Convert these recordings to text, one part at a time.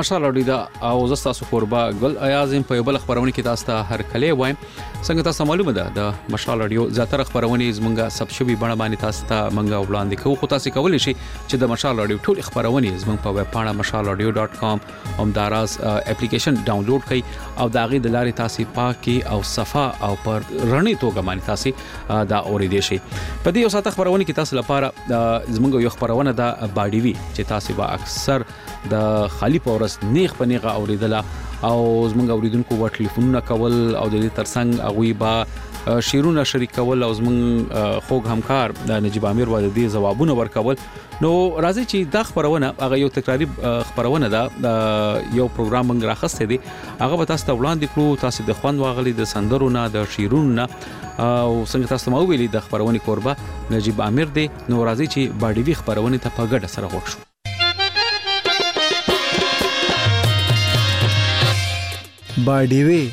مشال اوري دا او زستا سو قربا ګل ایازم په بل خبرونه کې تاسو ته هر کله وایم څنګه تاسو معلومه ده د مشال اوري زیاتره خبرونه زمونږه سب شوی بڼه باندې تاسو ته منګه وړاندې کوو خو تاسو کولای شئ چې د مشال اوري ټول خبرونه زمونږ په ویب پاڼه mashalaudio.com هم داراز اپلیکیشن ډاونلوډ کړئ او دا غي د لارې تاسو پاکي او صفه او پر رڼې توګه باندې تاسو دا اوري دي شي په دې یو ساته خبرونه کې تاسو لپاره زمونږ یو خبرونه دا باډي وی چې تاسو با اکثر د خالی پورس نیغ په نیغه اوریدله او زمونږ اوریدونکو و ټلیفونونه کول او د دې ترڅنګ هغه با شیرونه شریکول او زمونږ خوږ همکار نجیب امیر و د دې جوابونه ورکول نو راځي چې دا خبرونه هغه یو تکراری خبرونه ده یو پروګرام موږ راخسته دي هغه به تاسو ته وړاندې کړو تاسو د خوان واغلي د سندرونه د شیرونه او څنګه تاسو مو ویلي د خبرونه قربا نجیب امیر دی نو راځي چې باډي وی خبرونه ته په ګډه سره وښو باډي وی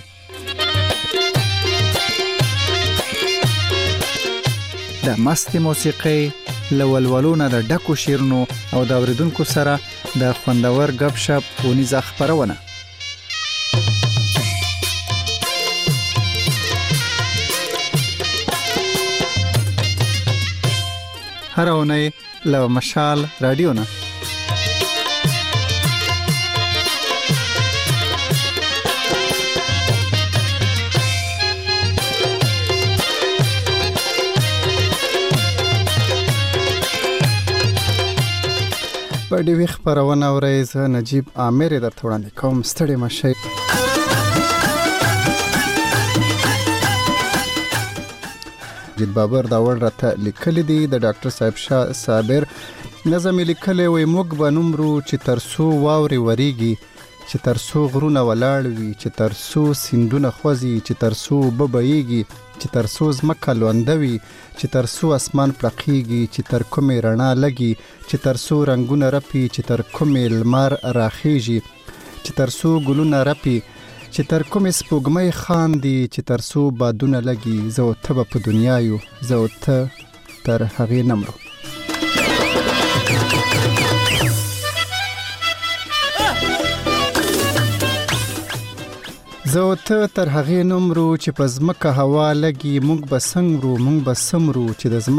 د مست موسیقي لولولونه د ډکو شیرونو او د اوریدونکو سره د خوندور غب شپ ونیزه خبرونه هر اونۍ له مشال رادیو نه باډي وی خبرونه اورئ زه نجیب امیر درته وړاندې کوم ستړي مشي جد بابر دا ور راته لیکل دي د ډاکټر صاحب شاه صابر نظم لیکل وي موږ به نمرو چې ترسو واوري وریږي چې ترسو غرونه ولاړ وي چې ترسو سیندونه خوځي چې ترسو ببېږي چې ترسو زمکه لوندوي چې ترسو اسمان پړقېږي چې تر کومې رڼا لګي چې ترسو رنگونه رپي چې تر کومې لمر راخېږي چې ترسو ګلونه رپي چې تر کومې سپوږمۍ خاندي چې ترسو بادونه لګي زه او ته په دنیا یو زه او ته تر هغې نمرو زه او ته تر هغې نمرو چې په ځمکه هوا لګي موږ به څنګه موږ به سمرو چې د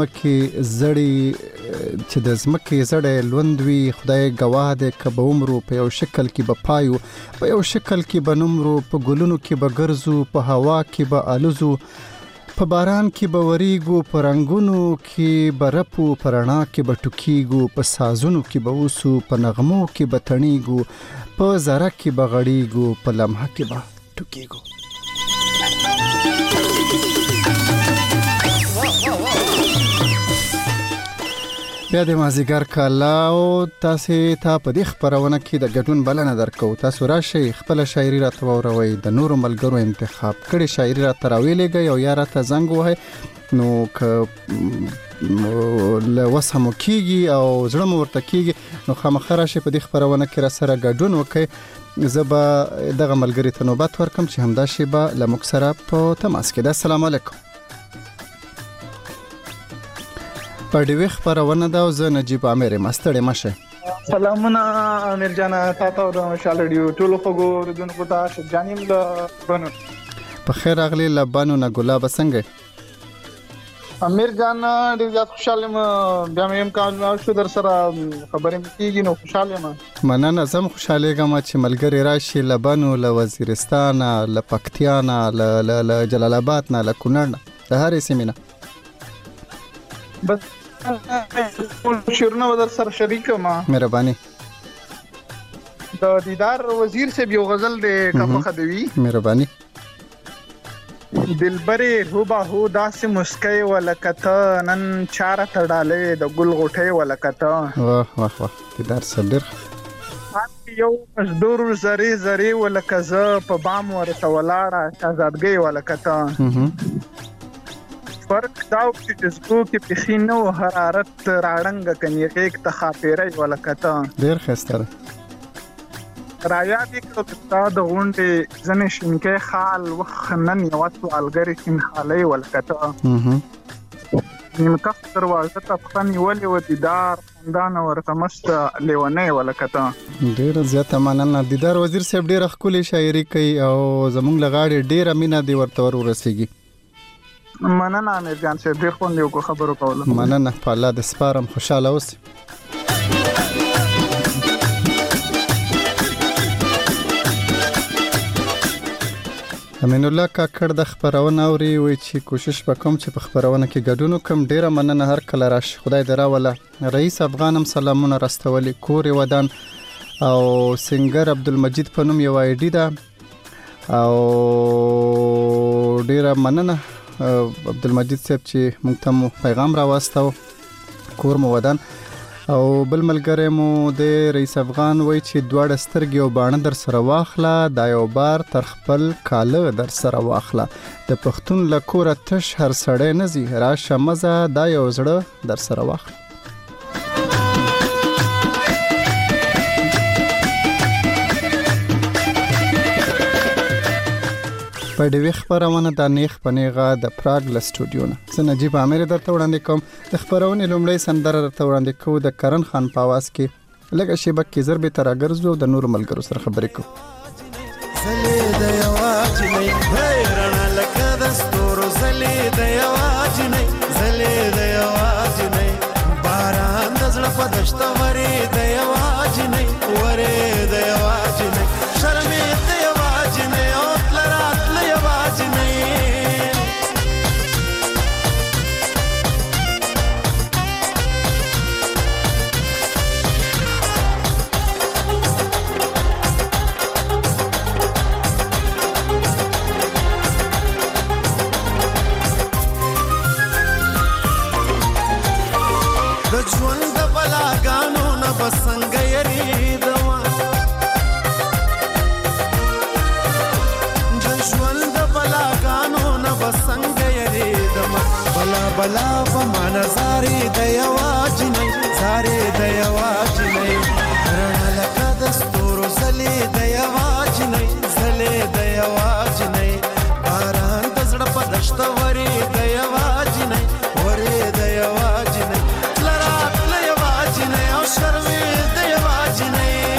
ځمکې زړې لوند وي خدای ګواه دی که به عمرو په یو شکل کې به پایو په یو شکل کې به نمرو په ګلونو کې به ګرځو په هوا کې به الوزو په باران کې به وریږو په رنګونو کې به رپو په رڼا کې به ټوکیږو په سازونو کې به اوسو په نغمو کې به تڼیږو په ذره کې به غړیږو په لمحه کې به ټوکیږو بیا د مازیګر کالا او تاسو ته په دې خبرونه کې د ګډون بلنه درکو تاسو راشئ خپل شاعري راته وروي د نورو ملګرو انتخاب کړي شاعري راته راویلېږي او یا راته زنګ وهي نو که له وسمو کیږي او زړه مو ورته کیږي نو خامخا راشئ په دې خبرونه کې را سره ګډون وکړئ زه به دغه ملګری ته نوبت ورکم چې همدا شیبه له موږ سره په تماس کې ده السلام علیکم باډي وی خبرونه دا زه نجیب امیر مستړی مشه سلامونه امیر جان تاسو د مشال رادیو ټول خوګو ردونکو ته شجانیم له بنو په خیر اغلی لبانو نه ګلاب څنګه امیر جان ډیر زیات خوشاله یم بیا مې امکان شو در سره خبرې کیږي نو خوشاله یم مننه زم خوشاله یم چې ملګری راشي لبانو له وزیرستان له پکتیا نه له جلال آباد نه له کونړ نه د هرې سیمې نه بس شیرونه ودر سره شریک ما مهرباني د دیدار وزیر سے یو غزل د کفه خدوی مهرباني دلبري هوبا هو داسې مسکي ولکته نن چاره تړاله د ګل غټي ولکته واه واه واه دیدار صبر یو مزدور زری ولکزه په بام ورته ولاړه آزادګي ولکته فرق داو چې جذبو کې پخې نو حرارت راړنګ کني غېک ته خاطرې ولکته ډېر خستره رایا دې کړه د غونډې ځنې شینکې خال وخنن یو سوالګری سین خالې ولکته نیم کف دروازه ته فنی ولې و دیدار خاندان ورته مست لیونې ولکته. ډیره زیاته مننه. دیدار وزیر صاحب ډیره ښکلې شاعري کوي او زموږ لغاړي ډیره مینا دی ورته ورسیږي. مننه امیر جان صاحب، ډیر خوند یو خبرو کوله. مننه، په الله د سپارم، خوشاله اوسئ. امین الله کاکړ د خبرونه اوري، وی چې کوشش وکم چې په خبرونه کې ګډون وکم. ډیره مننه، هر کله راشي. خدای دې راوله. رئیس افغانم سلامونه راستولي، کور ودان او سنگر عبدالمجید په نوم یو آی ډی ده او ډیره مننه عبدالمجید صاحب چې موږ ته پیغام راوستو. کور مو ودان او بل ملګری مو د رئیس افغان وای چې دواړه سترګې او باڼه در سره واخله، دا یو بار تر خپل کاله در سره واخله، د پښتون له کوره تش هر سړی نه ځي، راشه مزه دا یو زړه در سره واخله. په دې خبرونه د نیخ پنیغه د پراګ له سټوډیو نه زه نجیب عامر درته وړاندې کوم. د خبرونې لومړی سندره درته وړاندې کوو د کرن خان په आवाज کې. لږه شیبه کې زر به تر اګرځو د نور ملګرو سره خبرې کوو. زلې د یواج نه رڼا لکه د ستورو، زلې د یواج نه، زلې د یواج نه، باران د زړه په دشت ورې د یواج نه، ورې د یواج نه، شرمې د یواج نه، او تلرات له یواج نه. د ژوند د بلاګانو نه بسنګ یریدما، د ژوند د بلاګانو نه بسنګ یریدما، بلا بلا په ما نظارې د یواج نه، زارې د یواج نه، رڼا لکه د ستورو، زلې د یواج نه، زلې د یواج نه، باران د زړه په دشت ورې د یواج نه، ورې د یواج نه، شرمې د یواج نه.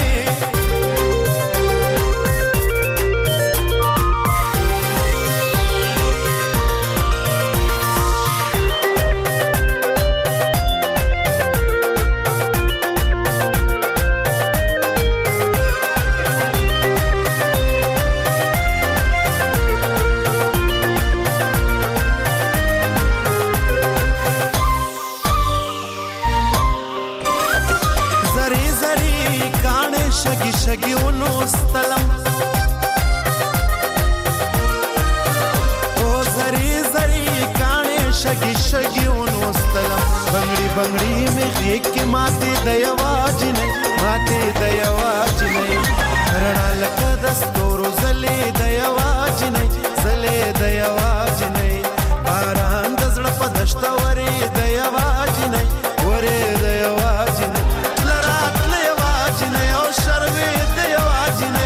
شګي شګي ونوستلم، او زری زری کانې شګي شګي ونوستلم، بنگړي بنگړي مې غېږ کې ماتې د یواج نه، ماتې د یواج نه، رڼا لکه د ستورو، زلې د یواج نه، زلې د یواج نه، باران د زړه په دشت ورې د یواج نه، ورې د یواج نه، لرات له یواج نه، او شرمې د یواج نه.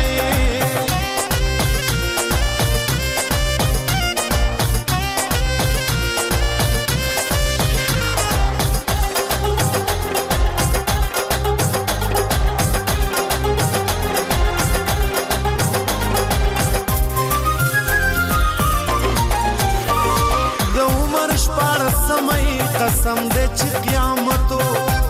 د عمر شپاړسمۍ قسم دې چې قیامتو،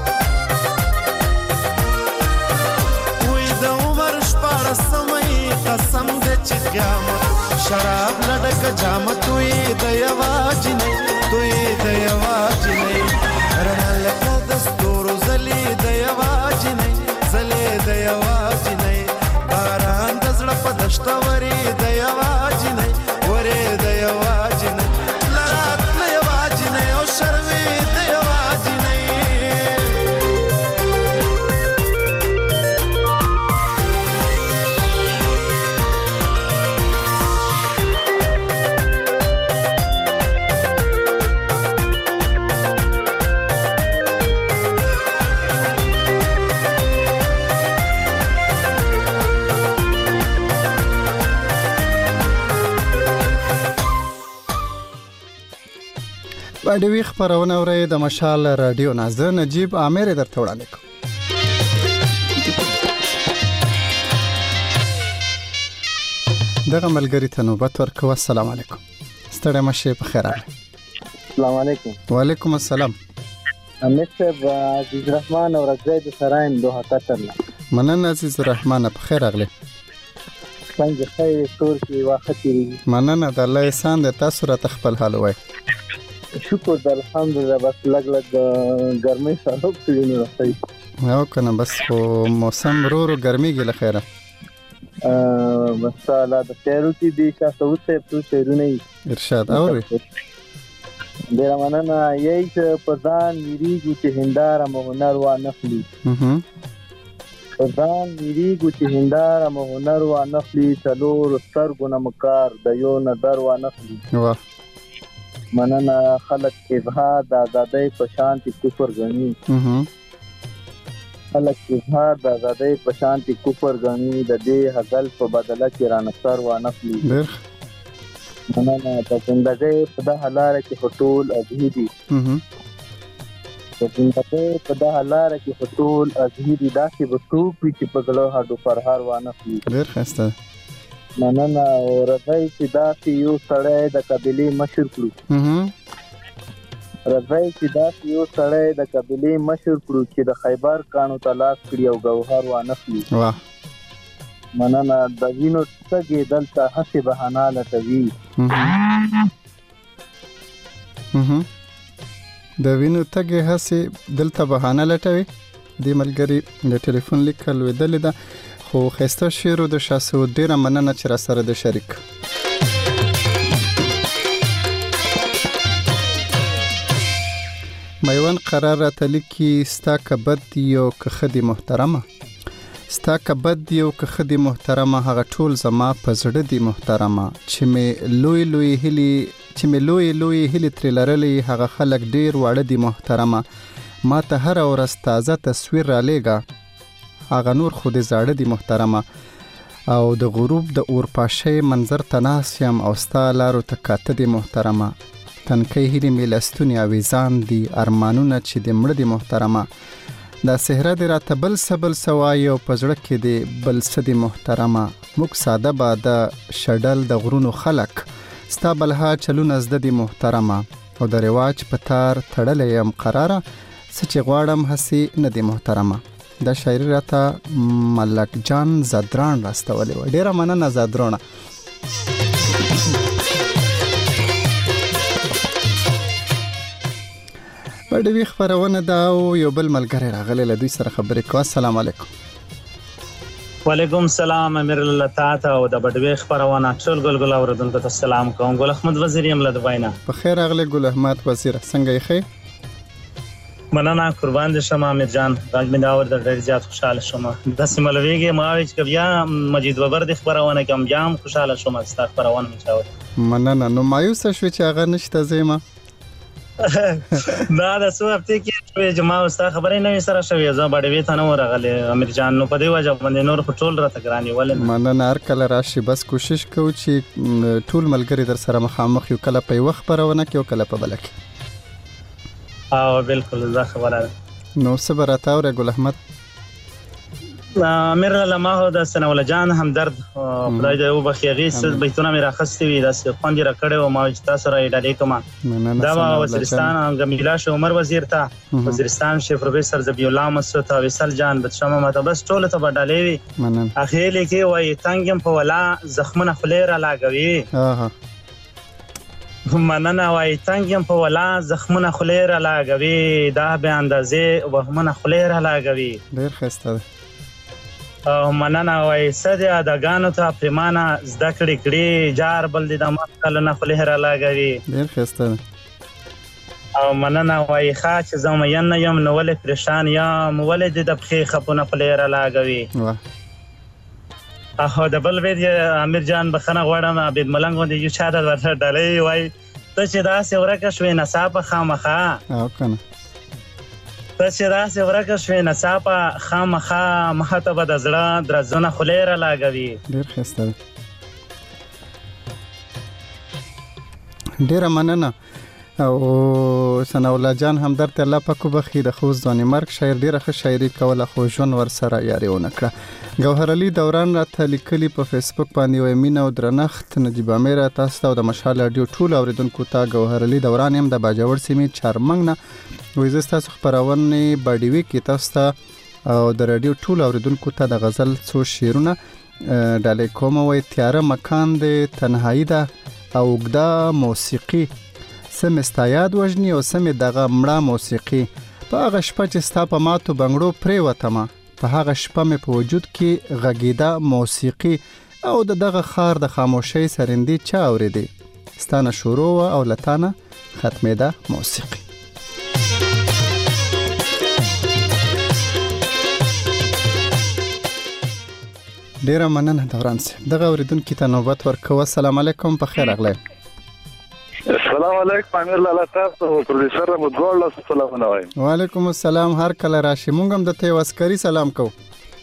قسم دې چې قیامت، شراب لډک جام توی د یواج نه، توی د یواج نه، رڼا لکه د ستورو، زلې د یواج نه، زلې د یواج نه، باران د زړه په دشت ورې د یواج نه، ورې د یواج نه، لرات له یواج نه، او شرمې د یواج نه. اډوي خبرونه اورئ د مشال رادیو نازه نجیب عامر درته وړاندې کوم. دغه ملګری ته نوبت ورکوه. السلام علیکم. ستړی مشه په خیر راغلی. السلام علیکم. وعلیکم السلام. امیر صاحب عزیز الرحمن او رضای د سراین دوه قطر نه. مننه عزیز الرحمن په خیر راغلی. څنګه خیر تور کې واختی. مننه د الله احسان د تاسو را تخپل حال وای. شکر د الحمدلله بس لګ ګرمي سره په نه راځي. او کنه بس موسم رو ګرميږي له خیره. بس تعالی د خیرو کې دي تاسو ته په شیرونه ارشاد اوري. ډیر مننه یی په ځان میریږي چې هنداره مو هنر و نخلی. ځان میریږي چې هنداره مو هنر و نخلی څلور سترګو نمکار د یو نظر و نخلی. واه مننه خلق اظهار د آزادۍ په شانتي کفر غني. خلق اظهار د آزادۍ په شانتي کفر غني د دې حقل په بدله کې رانصر و نخلی. مننه د زندګۍ په د حلاره کې خطول ازهیدي. د زندګۍ په د حلاره کې خطول ازهیدي داسې بسوک چې په ګلو هډو فرهار و نخلی. ډیر ښه. مننه او رضای چې داسې یو سړی د قبیلې مشر کړو. رضای چې داسې یو سړی د قبیلې مشر کړو چې د خیبر کانو تلاش کړي او ګوهر و نخلی. واه مننه د وینو تګې دلته هسې بهانه لټوي. د وینو تګې هسې دلته بهانه لټوي. د ملګری د ټلیفون لیکل ویدل ده خو خسته شعر د شاسو ډیره مننه چې را سره د شریک. میوان قرار راته لیکي ستا کبد یو که خدي محترمه. ستا کبد یو که خدي محترمه هغه ټول زما په زړه دی محترمه چې مې لوی هلي تر لرلې هغه خلک ډیر واړه دی محترمه. ما ته هر ورځ تازه تصویر را لېګا هغه نور خو دې زاړه دی محترمه. او د غروب د اورپاشۍ منظر تناسیم او ستا لارو ته کاته دی محترمه. تنکۍ هیلې مې لستونې اویزان دي ارمانونه چې د مړه دی محترمه. دا صحرا دې راته بل سوای او په زړه کې دې بل څه دی محترمه. موږ ساده باده شډل د غرونو خلک ستا بلها چلونه زده دی محترمه. او د رواج په تار تړلې یم قراره څه چې غواړم هسې نه دی محترمه. دا شاعري راته ملک جان زادران راستولې و. ډیره مننه زادرانه. بډوي خبرونه دا او یو بل ملګری راغلی له دوی سره خبرې کوه. السلام علیکم. وعلیکم السلام امیر الله تعالی او د بډوي خبرونه ټول ګل اوردونکو ته سلام کوم. ګل احمد وزیر یم له دوینه. په خیر راغلی ګل احمد وزیر. څنګه یې ښه؟ مننه قربان دې شم امیر جان. راګ مې دا ور د ډېر زیات خوشاله شوم. د سیملويږي ما ویچ کبیا مجید وبر د خبرونه کوم جام خوشاله شوم ستا خبرونه مچاو. مننه. نو مایوس شوې چې هغه نشته زېما. دا د څو هفته کې چې ما ستا خبرې نه سره شوې زه بډوي ته نه ورغلی امیر جان. نو په دې وجه باندې نور ټول راته ګرانی ولې. مننه. هر کله راشي بس کوشش کوو چې ټول ملګری در سره مخامخ یو کله په وخت خبرونه کې او کله په بل کې. او بالکل زه خبره نو صبر اتاوره ګل احمد. امیر الله ما هو د سنول جان هم درد خدای دې وبخي غیس بیتونه مې راخستې وي د خوندې را کړې او ما چې تاسو را ډالې کوم. دا وزیرستان غمیلا شو عمر وزیر ته وزیرستان شیف پروفیسور ذبی الله مسعود او وصل جان بچما مته بس ټول ته ډالې وي. اخیل کې وای تنګم په ولا زخمونه خلیره لاګوي. مننه وای تنګم په ولا زخمونه خلیره لاګوي. دا به اندازې وهمونه خلیره لاګوي. ډیر ښه. او مننه وای سده اداګانو ته پریمانه زده کړې جار بل دې د مخکل نه خلیره لاګوي. ډیر ښه. او مننه وای خاص زما ین یم نو ولې پریشان یم ولې د بخې خپونه خلیره لاګوي. اهو د بل وی امیر جان بخنه غواړم عبد ملنګ باندې یو چا د ورته ډالې وای ته چې دا سه ورکه شوې نصابه خامخه. او کنه ته چې دا سه ورکه شوې نصابه خامخه مهته به د زړه درزونه خلیره لاګوي. ډیر ښه. ډیره مننه. او ثنا الله جان همدرد ته الله پاک وبخي د خو ځواني مرګ شاعر ډیره ښه شاعري کوله خو ژوند ور سره یارونه کړه. ګوهر علي دوران راته لیکلي په فیسبوک باندې وای مینا او درنښت نجیب امیر تاسو ته د مشال رادیو ټول اوریدونکو ته ګوهر علي دوران هم د باجوړ سیمې چارمنګ نه وې زستا خبرونه باډیوي کې تاسو ته او د رادیو ټول اوریدونکو ته د غزل څو شعرونه ډالې کوم وای تیاره مکان د تنهایی ده او ګدا موسیقي سم استایاد وجنی او سم دغه مړه موسیقي په هغه شپه چې ستا په ماتو بنگړو پرې وتما په هغه شپه مې په وجود کې غږیدا موسیقي او دغه خار د خاموشۍ سرندې چا اوریدي ستانه شروع او لتانه ختمېده موسیقي. ډیره مننه دوران سي دغه اوریدونکو ته نوبت ورکوه. السلام علیکم په خیر اغلی. السلام علیکم امیر لالا تاسو پروډوسر مو ډول السلام علیکم. وعلیکم السلام هر کله راشي مونږ هم د ته واسکري سلام کو.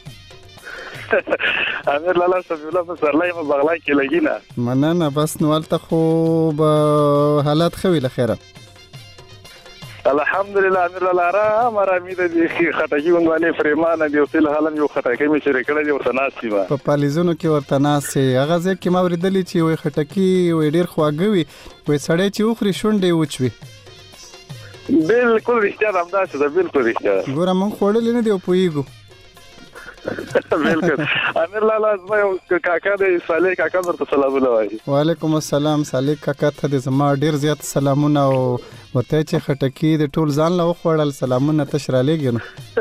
امیر لالا سمي الله په سرلای په بغلا کې لګینا مننه بس نوالته خو به حالات خوي لخيره الحمدلله امیر لالا را مرامي د خټکی ونوالي فريمان دی او تل حالم یو خټکی می شریک کړی او تناسي ما په پالیزونو کې ورته ناسي هغه ځکه ما ورېدلی چې وي خټکی وي ډیر خواږوي وي سړی چې وخري شونډې وچوي. بالکل رښتیا ده همداسې ده بالکل رښتیا ګوره مونږ خوړلې نه دی او پوهیږو بالکل. امیر لالا زما یو کاکا دی صالح کاکا ورته سلامونه وایي. وعلیکم السلام صالح کاکا ته زما ډیر زیات سلامونه او ورته چې خټکی د ټول ځان له خوړل سلامونه تشرا لګینو.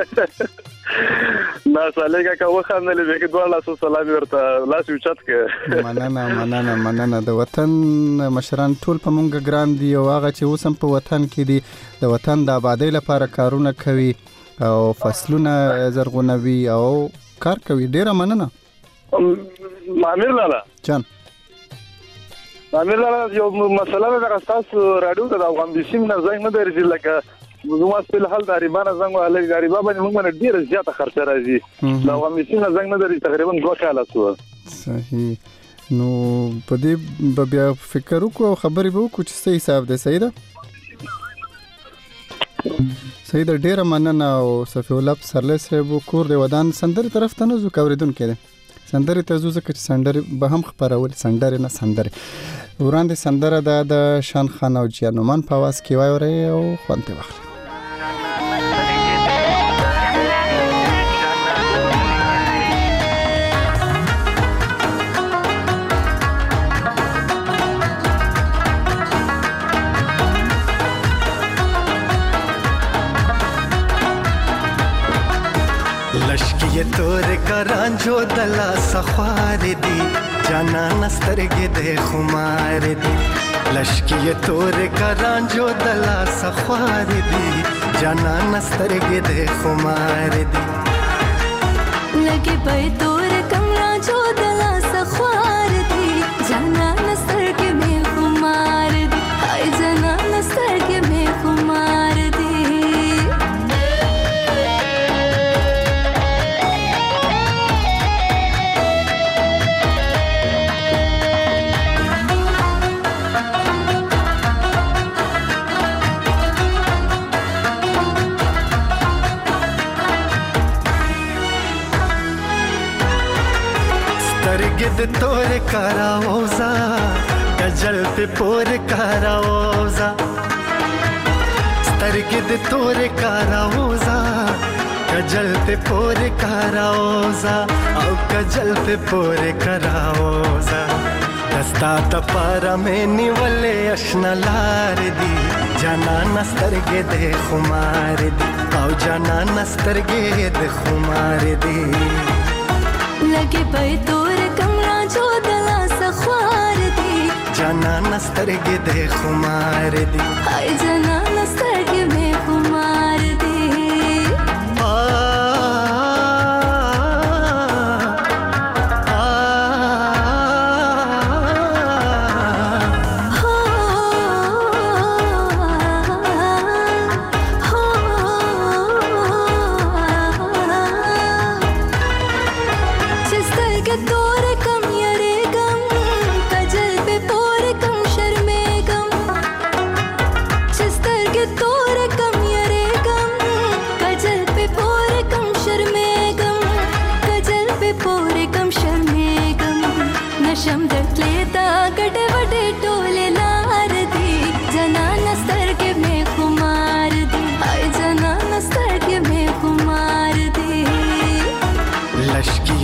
نا صالح کاکا وخاندل به کې دوه لاسو سلام ورته لاس یو چت کې. مننه د وطن مشران ټول په مونږ ګران دي او هغه چې اوسم په وطن کې دي د وطن د آبادی لپاره کارونه کوي او فصلونه زرغونوي او کار کوي. ډیره مننه امیر لالا جان. امیر لالا یو مسله ده تاسو راډیو ته د افغان بشیم نه زنګ نه درځي لکه زما په حال د ریبانه زنګ ولې غریبا باندې موږ ډیره زیاته خرچه راځي د افغان بشیم نه زنګ نه درځي تقریبا 2 کاله شو. صحیح نو په دې بیا فکر وکړو خبرې به وکړو چې څه حساب دی. صحیح ده صحیح ده ډیره مننه او صفی الله سرله صاحب کور دی ودان سندري طرف ته نه زو کوریدونکو دي سندري ته زو ځکه چې سندري به هم خبرول سندري نه سندري وړاندې سندره د شان خان او جانومان په واس کې وایوري او خوانته واخلي. ये तोर करांजो दला सखार दी जाना नस्तरगे दे खुमार दी लश्की ये तोर करांजो दला सखार दी जाना नस्तरगे दे खुमार दी लगे पे तोर कमरा जो दला सखार दी जाना नस्तरगे में खुमार दी हाय जाना नस्तरगे में खुमार दी गिद तोर कराओजा गजल पे पोर कराओजा गिद तोर कराओजा गजल पे पोर कराओजा औ गजल पे पोर कराओजा दस्ता तपारा में निवले अशना लार दी जाना नस्तर गे दे खुमार दी औ जाना नस्तर गे दे खुमार दी लगे पे तोर कमरा जो दला सखार दी जाना नस्तर गे दे खुमार दी हाय जाना नस्तर गे में खुमार दी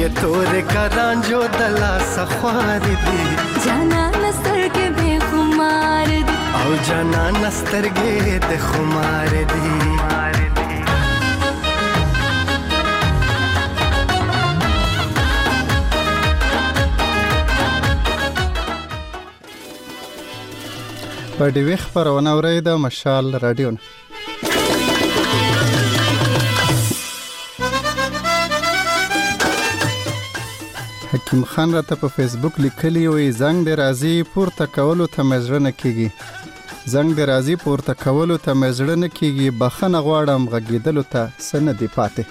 ये तोरे का रांझो दला सख्वार दी जाना नस्तर के बेखुमार दी او जाना नस्तर गे ते खुमार दी په ډیوی خبرونه اورئ د مشال رادیو نه. حکیم خان راته په فیسبوک لیکلی وي زنګ د راځي پورته کولو ته مې زړه نه کیږي زنګ د راځي پورته کولو ته مې زړه نه کیږي بخښنه غواړم غږېدلو ته څه نه دي پاتې.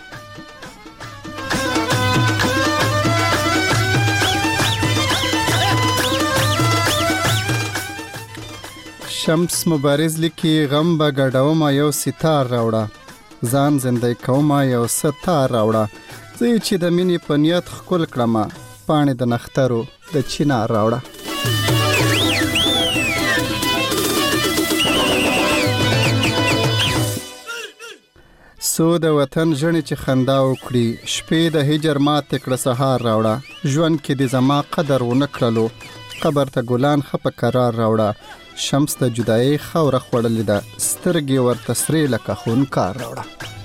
شمس مبارز لیکي غم به ګډومه یو ستار راوړه ځان زندګي کومه یو ستار راوړه زه چې د مینې په نیت ښکل کړمه پاڼې د نخترو د چینار راوړه. سو د وطن ژڼې چې خندا وکړي شپې د هجر ماتې کړه سهار راوړه ژوند کې د زما قدر ونه کړلو قبر ته ګلان ښه په قرار راوړه شمس د جدایي خاوره خوړلې ده سترګې ورته سرې لکه خونکار راوړه.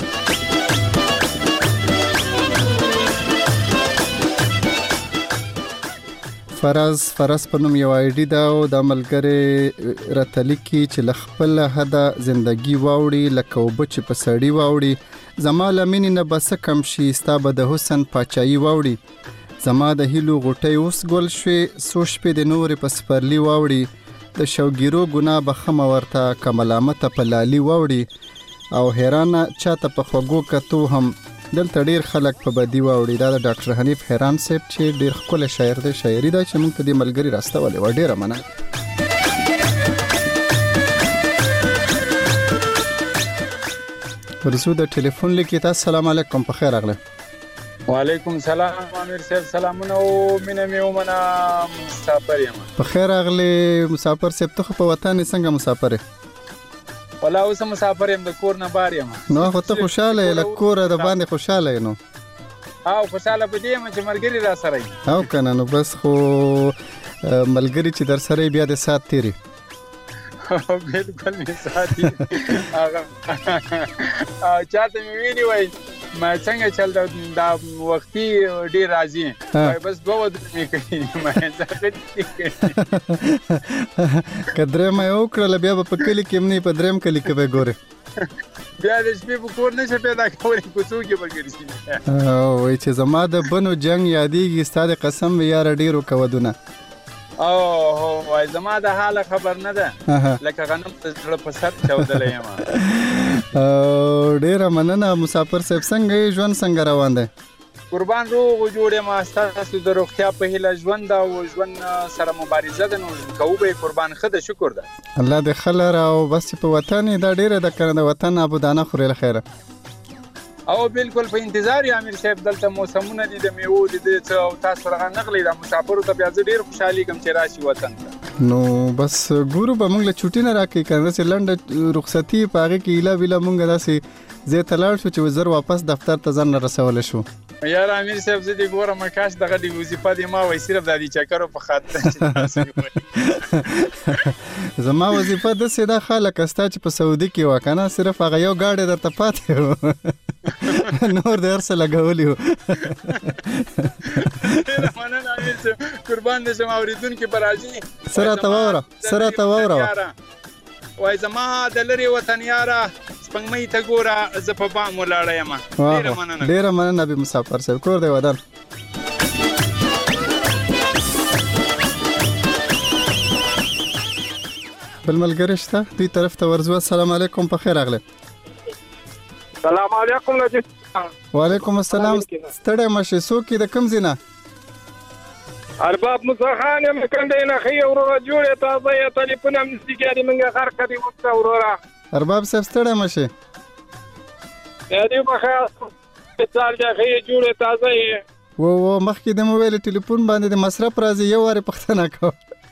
فرز په نوم یو آیډي ده او د ملګري راته لیکي چې له خپله حده زندګي واوړي لکه اوبه چې په سړي واوړي زما له مینې نه به څه کم شي ستا به د حسن پاچایي واوړي زما د هیلو غوټۍ اوس ګل شوې څو شپې د نورې په سپرلي واوړي د شوګیرو ګناه به خمه ورته که ملامته په لالي واوړي او حیرانه چاته په خوږو کتو هم دلته ډیر خلک په بدي واوړي. دا د ډاکټر حنیف حیران صاحب چې ډیر ښکلی شاعر دی شاعري ده چې موږ ته دې ملګري راستولې وه ډیره مننه. ورسو د ټلیفون لیکي تاسو سلام علیکم په خیر راغلی. وعلیکم سلام امیر صاحب سلامونه او مینه مې ومنه مسافر یم. په خیر راغلی مسافر صاحب ته خو په وطن څنګه مسافر یې؟ ولا اوس مسافر یم د کور نه بار یم. نو خو ته خوشاله یې له کوره د باندې خوشاله یې نو؟ او خوشاله په دې یم چې ملګري را سره یي. او که نه نو بس خو ملګري چې در سره بیا د سات تیري. بالکل مې ساتي هغه چاته مې ویلي وای ما څنګه چل دا وختي ډیر راځي وای بس دوه ودرې کوي ما ځکه کدرې مې وکړل بیا په کلی کې مني په دریم کلی کې به ګوره بیا د شپې په کور نشه پیدا کولای کوڅو کې بګرځي او وای چې زما د بنو جنگ یادېږي ستاره قسم یار ډیرو کودونه او وای زما د حاله خبر نه ده لکه غنم ته په سر چودلې یم. ډیره مننه مسافر صاحب څنګه ژوند څنګه روان دی؟ قربان روغ جوړ یم ستاسو د روغتیا په هیله ژوند او ژوند سره مبارزه ده نو کوو به قربان خده شکر ده الله دې خلر او بس په وطن دا ډیره د کنه د وطن ابودانه خوري خیره او بالکل په انتظار یا امیر صاحب دلته موسمونه دي د میوه دي او تاسو راغ نغلی د مسافرو ته بیا ډیر خوشحالي کوم چې راشي وطن ته. نو بس ګورو به موږ له چوټي نه راکې کنه چې لنډه رخصتي پاغه کې ایلا ویلا موږ داسې زه تلاړ شو چې وزر واپس دفتر ته ځان رسول شو. یار امیر صاحب زه دې ګورم کاش دغه دی وظیفه دی ما وای صرف د دې چکرو په خاطر زما وظیفه د سیده خلک استا چې په سعودي کې وکنه صرف هغه یو گاډي درته پاتې نور د ارسه لګولیو. مننه امیر صاحب قربان دې شم اوریدونکو برازي سره تا وره وای زما د لری وطن یاره سپنګمې ته ګوره زه په بام ولاړه یم. ډیره مننه به مسافر صاحب کور دی ودان. بل ملګری شته دوی طرف ته ورځو. السلام علیکم په خیر راغلی. السلام علیکم نجیب. وعلیکم السلام ستړی مشه څوک د کوم ځای نه؟ ارباب موسی خان یم کنده نه خي ورو جوړه تازه ټلیفون هم نسګاری منګه خر کړی وسته ورو. ارباب صاحب ستړی مشه. دې مخه څار خي جوړه تازه و مخکې د موبایل ټلیفون باندې د مصرف راځي یو واره پښتنه کو.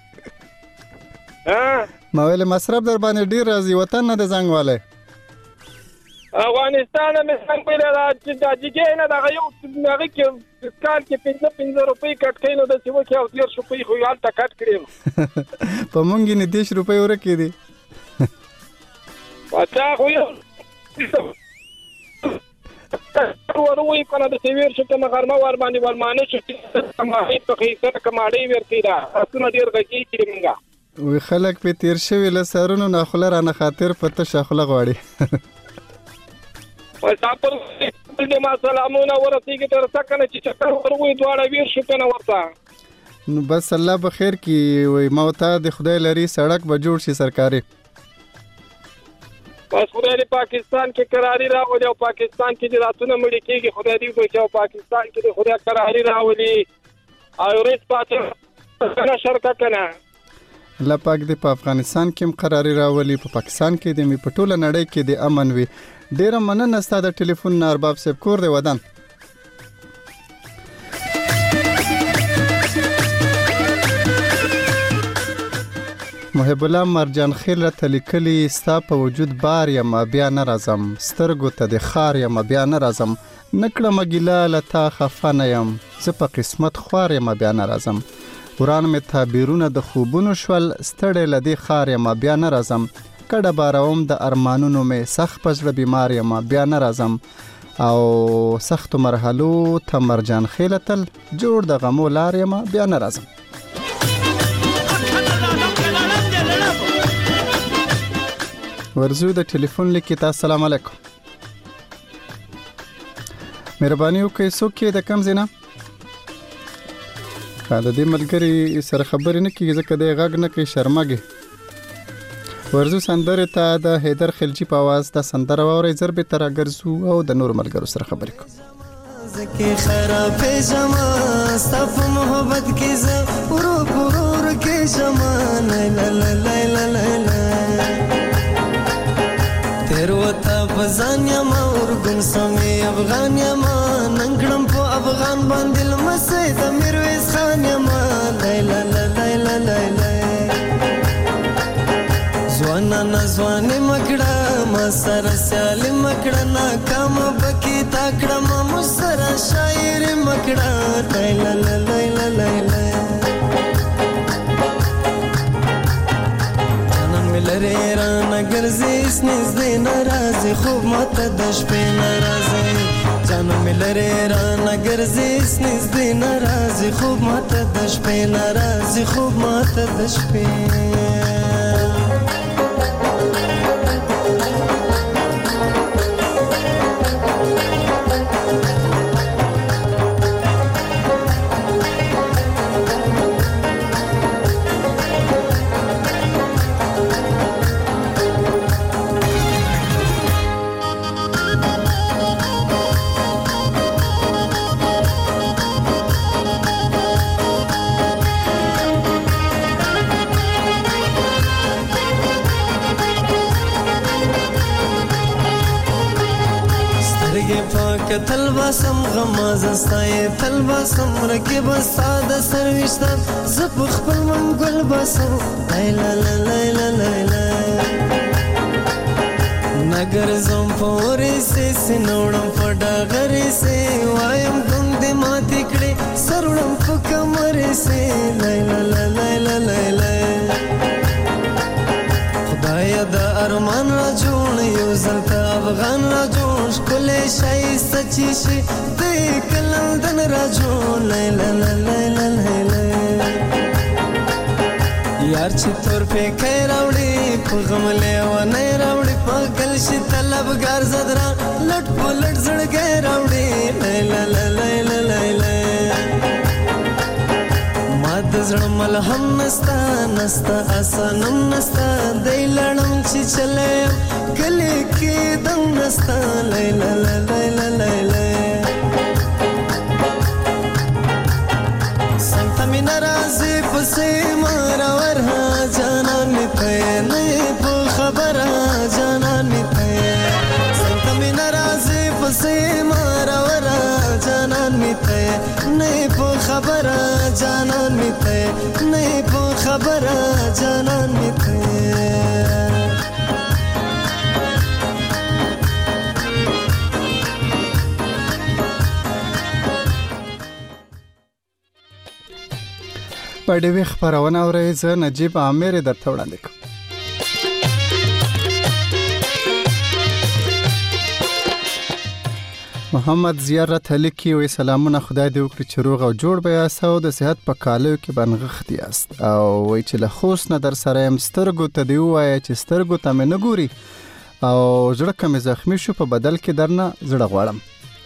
موبایل مصرف در باندې ډیر راځي وطن نه د زنګ والے. افغانستان مې څنګه پیدا چې د جګې نه دغه یو هغه کې پاکستان کې 15 روپۍ کټ کړي نو د څه وکي او 10 روپۍ خو یال تا کټ کړي په مونږ نه 10 روپۍ ورکې دي پاچا خو یو وروي کنه د سیویر شته مغرمه ور باندې ورمانه شته ما هیڅ په خیسه کماړي ورتي دا اسونه ډیر غږی کړي منګه وی خلک په تیر شوی له سرونو نه خلره نه خاطر پته شخله غواړي او تاسو دې ما سلامونه ورسیږي تر څنګه چې چکر وروي دواړه ویر شته نه ورته نو بس الله بخیر کی وی موتا د خدای لري سړک به جوړ شي سرکاري بس خدای دې پاکستان کې قراری راوړي او پاکستان کې د راتونه مړي کېږي خدای دې وکړي او پاکستان کې د خدای قراری راوړي او ریس پاتې کنه شرکت کنه الله پاک دې په افغانستان کې قراری راولي په پاکستان کې دې په ټوله نړۍ کې دې امن وي ډیره مننه ستاسو د ټلیفون نه ارباب صاحب کور دې ودان محب الله مرجان خیل راته لیکلي ستا په وجود بار یم بیا نه راځم سترګو ته د خار یم بیا نه راځم نکړم ګیله له تا خفه نه یم زه په قسمت خوار یم بیا نه راځم وران مې تعبیرونه د خوبونو شول ستړی له دې خار یم بیا نه راځم کډه باروم د ارمانونو مې سخت په زړه بیمار یم بیا نه راځم او سختو مرحلو ته مرجان خیل تل جوړ د غمو لار یم بیا نه راځم ورزو د ټلیفون لیکي تاسو السلام علیکم مهرباني وکړئ څوک د کم زینا دا د ملګری سره خبرې نه کیږي ځکه د غږ نه کوي شرمګي ورزو سندره ته د حیدر خلجی په आवाज د سندره ووري ضرب تر ګرځو او د نور ملګرو سره خبرې کوو زکه خراب جما صف محبت کی ز پرو پرور کې زمان لا لا لا لا لا تیروتا بزان یما ورګن سمې افغان یما ننګړم په افغان باندې لمسه د میرویس خان یما لا لا لا لا لا زوانا نزوان مکړه ما سره سیال مکړه ناکام بکی تاکړه ما مسر شاعر مکړه لا لا لا لا لا لره را نګرځي سنز دې ناراضي خوب ماته د شپې ناراضي جانم لره را نګرځي سنز دې ناراضي خوب ماته د شپې ناراضي خوب ماته د شپې تلباسم غماز استای تلباسم رکب استاد سروشتم زپ خپل منګل باسم لا لا لا لا لا نګر زم پورې سې نوړم پډا غرې سې وایم کوم دې ماتې کړې سرړم په کمرې سې لا لا لا لا لا خدای دا ارمان را جوړ یو زلتا افغان را جوړ کله شای سچی شي د کلندن را جوړ لا لا لا لا لا یار چې تور په کې راوړي په غم له و نه راوړي په گل شي طلبګار زدرا لټ په لټ زړګي راوړي لا لا لا لا لا ماد زړه ملهم نستا نستا اسانم نستا دای لړم چې چلے کله کې دم نستا لا لا لا لا لا څنګه مې ناراضي پسې مارا ورها جانا مې ته نه په خبره جانا مې ته څنګه مې ناراضي پسې مارا ورها جانا مې ته نه په خبره جانا مې ته نه په خبره جانا مې ته باډي خبرونه اورئ. زه نجیب عامر درته وړاندې کوم. محمد زیارت لیکي وي سلامونه، خدای دې وکړي چې روغ او جوړ به یاست او د صحت په کالیو کې بنغښت یاست. او وایي چې له خوست نه در سره یم، سترګو ته دې ووایه چې سترګو ته مې نه ګوري او زړه که مې زخمي شو په بدل کې درنه زړه غواړم.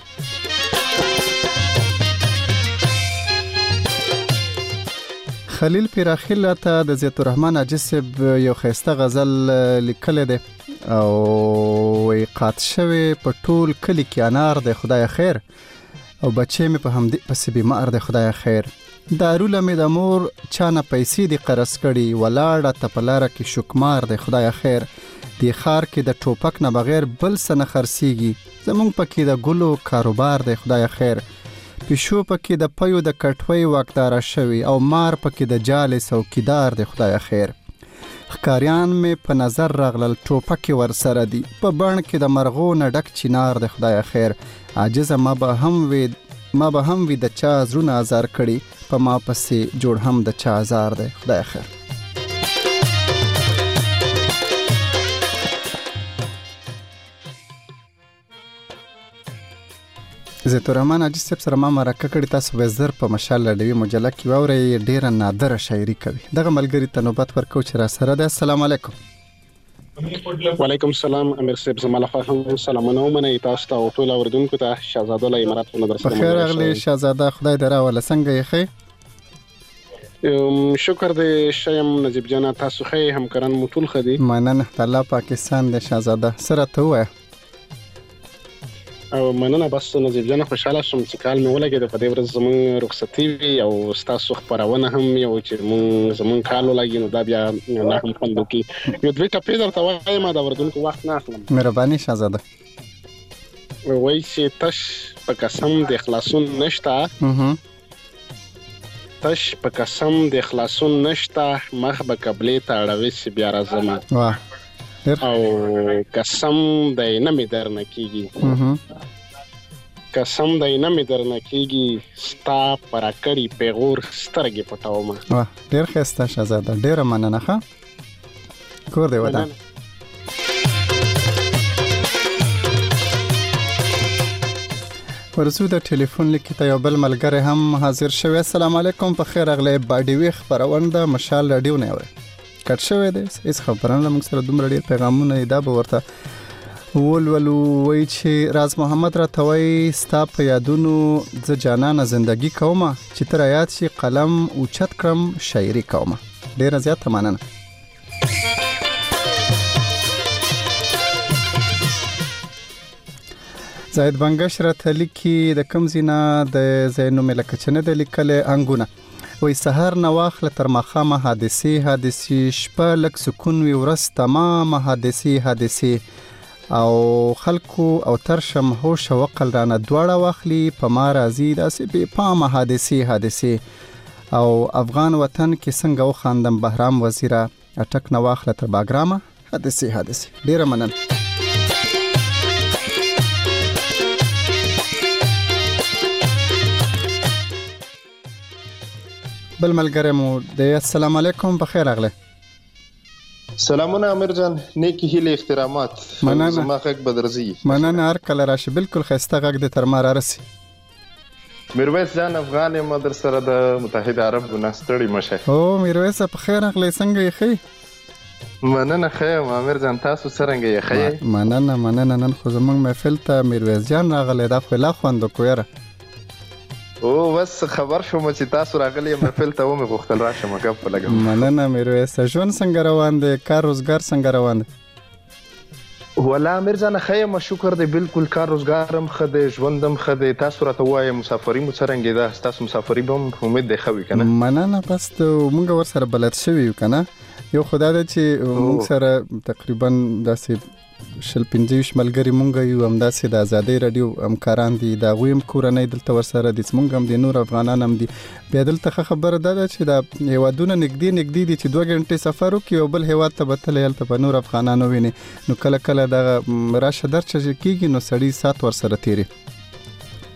خلیل پیراخیل ته د زیت الرحمن عجیب یو خیسته غزل لیکل دی او وی قات شوی په ټول کلی کې انار دی خدای خیر، او بچی مې په همدې پسې بیمار دی خدای خیر. داروله مې د مور چانه پیسې دی قرض کړي، ولاړه ته په لاره کې شکمار دی خدای خیر. دی خار کې د ټوپک نه بغیر بل څه نه خرڅیږي، زمونږ پکې د ګلو کاروبار دی خدای خیر. پیشو پکې د پیو د کټوي واکدار شوی او مار پکې د جالې څوکیدار دی خدای خیر. خکاریان مې په نظر راغلل ټوپکې ور سره دي، په بڼ کې د مرغو نه ډک چینار دی خدای خیر. عاجزه ما به هم وي د چا زړونه ازار کړي، په ما پسې جوړ هم د چا ازار دی خدای خیر. زیت الرحمن عجیب صاحب سره ما مرکه کړې، تاسو به زر په مشال لډوي مجله کې واورئ، ډیره نادره شاعري کوي. دغه ملګری ته نوبت ورکو چې را سره ده. السلام علیکم. وعلیکم السلام امیر صاحب، زما له خوا هم سلامونه ومنئ تاسو ته او ټول اوریدونکو ته. شهزاده له امارات نه در سره بخیر راغلی شهزاده، خدای دې راوله، څنګه یې ښه؟ شکر دې ښه یم نجیب جانه، تاسو ښه یې، همکاران مو ټول ښه دي؟ مننه، الله پاکستان دې شهزاده. سره ته ووایه. او مننه، بس نجیب جان خوشاله شم چې کال مې ولګېد په دې ورځ زموږ رخصتي وي او ستاسو خپرونه هم یو چې زموږ کال ولګي، نو دا بیا نه هم خوند وکړي. یو دوې ټپې درته وایم، د اورېدونکو وخت نه اخلم. مهرباني شهزاده. وایي چې تش په قسم د خلاصون نشته، تش په قسم د خلاصون نشته، مخ به قبلې ته اړوي چې بیا راځم، او قسم دی نه مې درنه کېږي، قسم دی نه مې درنه کېږي، ستا پر کړي پیغور سترګې پټومه. ډېر ښایسته شهزاده، ډېره مننه. ښه کور دی ودان. ورسو د ټلیفون لیکي ته یو بل ملګری هم حاضر شوی. السلام علیکم، په خیر راغلی. باډي خبرونه د مشال راډیو نه اوري کټ شوی دی، هیڅ خبرونه موږ سره دومره ډېر پیغامونه دا به ورته ولولو. وایي چې راز محمد راته وایي ستا په یادونو زه جانانه زندګي کومه، چې تر یاد شي قلم اوچت کړم شاعري کومه. ډېره زیاته مننه. زاید بنګش راته لیکي د کوم ځای نه، د ځای نوم یې لکه چې نه دی لیکلی، انګونه. وی سحر نه واخله تر ماښامه حادثې شپه لږ سکون وي، ورځ تمامه حادثې او خلکو او ترشم هوش او عقل رانه دواړه واخلي، په ما راځي داسې بې پامه حادثې او افغان وطن کې څنګه وخاندم بهرام وزیره، اټک نه واخله تر باګرامه حادثې. ډېره مننه. بل ملګری مو دی. السلام علیکم، بخیر راغلی. سلامونه امیر جان، نیکی هیله احترامات. مننه، زما غږ به درځي. مننه، هر کله راشي، بالکل ښایسته غږ دې تر ما رارسي. میرویس جان افغان یم در سره د متحده عرب نه، ستړي مشه. او میرویس په خیر راغلی، څنګه یې ښه؟ مننه ښه یم امیر جان، تاسو څرنګه یې ښه؟ مننه. نن خو زموږ محفل ته میرویس جان راغلی، دا خو لا خوند وکړه. او بس خبر شوم چې تاسو راغلی محفل ته، ومه غوښتل راشم غږ په لګم. مننه میرویس. ژوند څنګه روان دی؟ کار روزګار څنګه روان دی؟ ولا امیر جان ښه یم، شکر دی، بالکل کار روزګار هم ښه دی، ژوند هم ښه دی. تاسو راته ووایئ مسافري مو څرنګه ده؟ ستاسو مسافري به هم امید دی ښه وي که نه؟ مننه، بس موږ ورسره بلد شوي یو که نه. یو خدا ده چې موږ سره تقریبا داسې 25 ملګري مونږ یو، همداسې د ازادۍ راډیو همکاران دي، د هغوی هم کورنۍ دلته ورسره دي، زموږ هم دي، نور افغانان هم دي. بیا دلته ښه خبره دا ده چې دا هیوادونه نږدې دي چې 2 غنټې سفر وکړي او بل هیواد ته به تللی، هلته به نور افغانان وویني، نو کله دغه راشه درشه کېږي نو سړي سات ورسره تېري.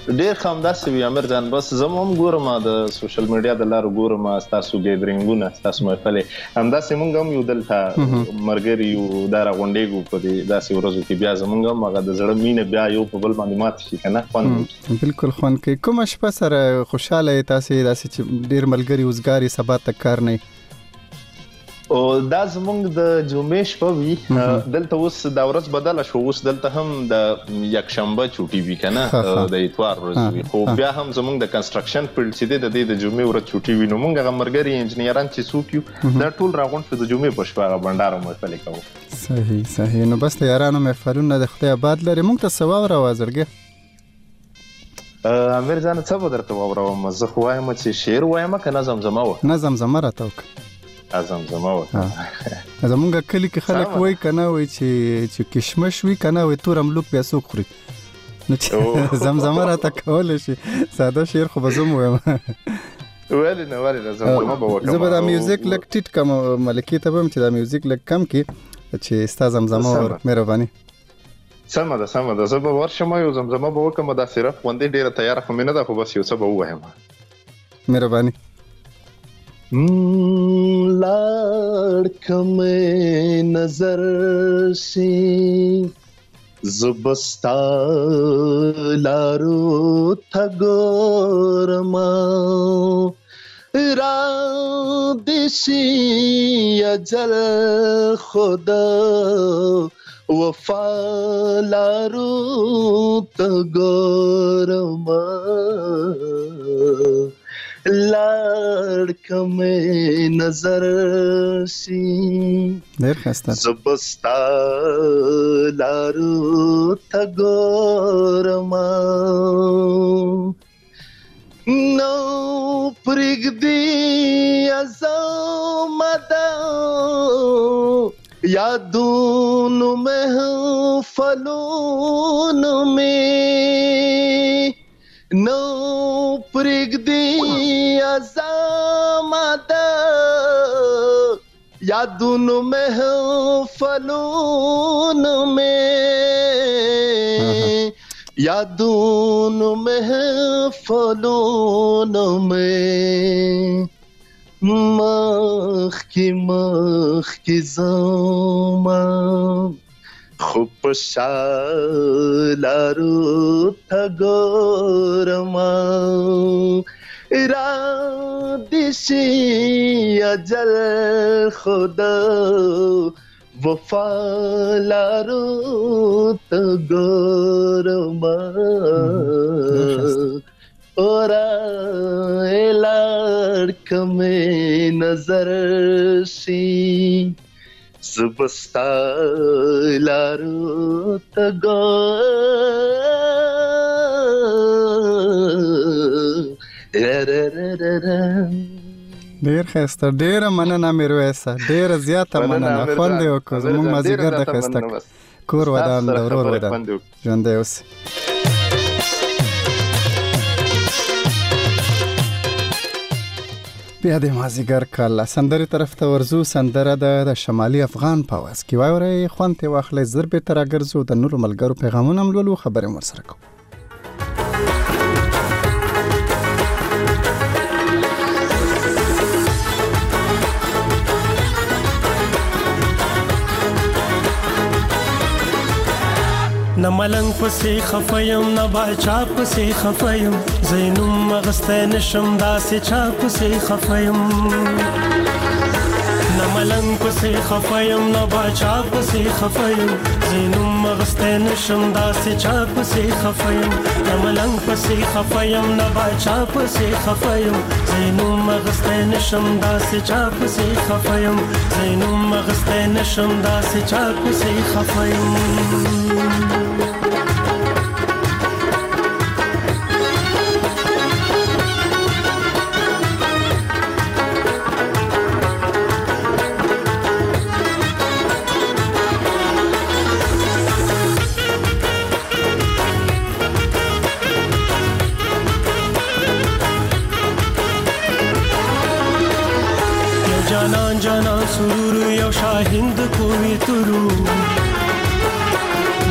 ډیر خام داسې وي امیر جان. بس زه هم ګورم د سوشل میډیا د لارو ګورم ستاسو ګیدرینګونه ستاسو محفلې همداسې موږ هم یو دلته ملګري یو دا راغونډېږو په دې داسې ورځو کې بیا زموږ هم هغه د زړه مینه بیا یو په بل باندې مات شي که نه خوند بالکل خوند کوي. کومه شپه سره خوشحاله یې تاسې داسې چې ډېر ملګري اوزګار یې سبا ته کار نه او دا زمونږ د جمعې شپه وي. دلته اوس دا ورځ بدله شو، اوس دلته هم د یکشنبه چوټي وي که نه د اتوار ورځ وي، خو بیا هم زمونږ د کنسټرکشن فیلډ چې دی د دې د جمعې ورځ چوټي وي. نو موږ هغه ملګري انجینران چې څوک یو دا ټول راغونډ شو د جمعې په شپه هغه بنډار او محفلې کوو. صحیح. نو بس د یارانو محفلونه د خدای آباد لري. موږ ته څه واوروه زړګي؟ امیر جان څه به درته واوروم؟ زه خو وایم چې شعر وایم که نه زمزمه وه؟ نه زمزمه راته وکړه. زمزمه وه. زمونږ کلي کې خلک وایي که نه وایي چې کشمش وي که نه وایي تور املوک بیا څوک خوري. نو چې زمزمه راته کولی شي ساده شعر خو به زه م وایم. ولې نه زمزمه به وکړم. زه به دا میوزیک لږ ټیټ کم ملکې ته به یم چې دا میوزیک لږ کم کړي چې ستا زمزمه ور مهرباني. سمه ده زه به ورشم یو زمزمه به وکړم. دا صرف غوندې ډېره تیاره خو مې نه ده، خو بس یو څه به ووایم. مهرباني. لاړ کمې نظر شي زبستا لارو ته ګورم را دې شي اجل خدا وفا لارو ته ګورم لاړ کمې نظر شي ډېر ښایسته زبستا لارو ته ګورم نو پرېږدي عظمت یادونو محفلونو مې نو پرېږدي عظمت یادونو محفلونو مې یادونو محفلونو مې مخکې زما خو په شا لارو ته ګورم را دې شي اجل خدا وفا لارو ته ګورم اورا لاړ کمې نظر شي زبستا لارو ته ډېر ښایسته. ډېره مننه میرویسه، ډېره زیاته مننه. خوند یې وکړو. زموږ مازدیګر د ښایسته کور ودان د ورور ودان ژوندی اوسې. بیا د مازدیګر کاله سندرې طرف ته ورځو. سندره د شمالي افغان په آواز کې واورئ، خوند ترې واخلئ. زر بېرته راګرځو، د نورو ملګرو پیغامونه هم لولو، خبرې هم ورسره کوو. نه ملنګ پسې خفیم نه باچا پسې خفیم زینوم مغسته نشم داسې چا پسې خفیم نه ملنګ پسې خفیم نه باچا پسې خفیم زینوم مغسته نشم داسې چا پسې خفیم نه ملنګ پسې خفیم نه باچا پسې خفیم زینوم مغسته نشم داسې چا پسې خفیم زینوم مغسته نشم داسې چا پسې خفیم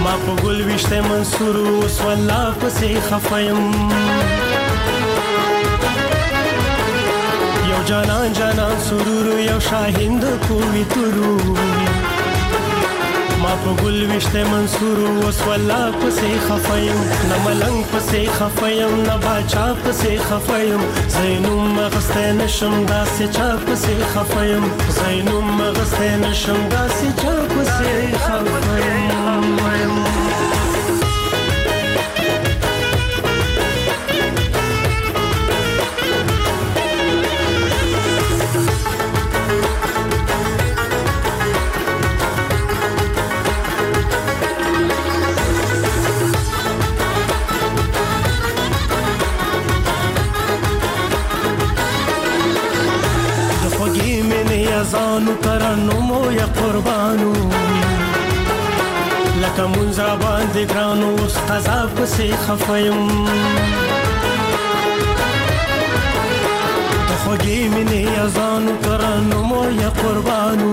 ما په ګل وشته منصور اوس والله پسې خفایم یو جانان جانان سرور یو شاهین د کوی تورو ما په ګل وشته منصور اوس والله پسې خفایم نه ملنګ پسې خفایم نه باچا پسې خفایم زینوم مغسته نشم داسې چا پسې خفایم زینوم مغسته نشم داسې چا پسې خفایم زانو ترنمو یا قربانو لکه منځه باندې ګرانو اوس قضا پسې خفایم د خوږې مینې یا زانو ترنمو یا قربانو